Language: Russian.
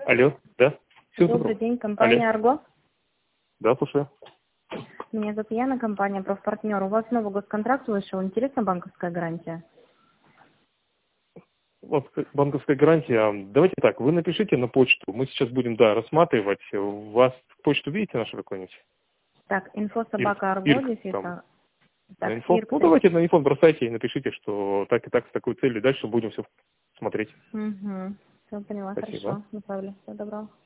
Алло, да? Всего Добрый доброго. день, компания Алло. «Арго». Да, слушаю. Меня зовут Яна, компания «Профпартнер». У вас новый госконтракт вышел. Интересна банковская гарантия? Вот банковская гарантия. Давайте так, вы напишите на почту. Мы сейчас будем, да, рассматривать. У вас почту видите нашу какую-нибудь? Так, Ирк инфо-собака-арго, здесь там. это. На Так, инфо? Ирк. Ну, давайте на инфо бросайте и напишите, что так и так с такой целью. Дальше будем все смотреть. Угу. Все поняла, Спасибо. хорошо. Направили. Всего доброго.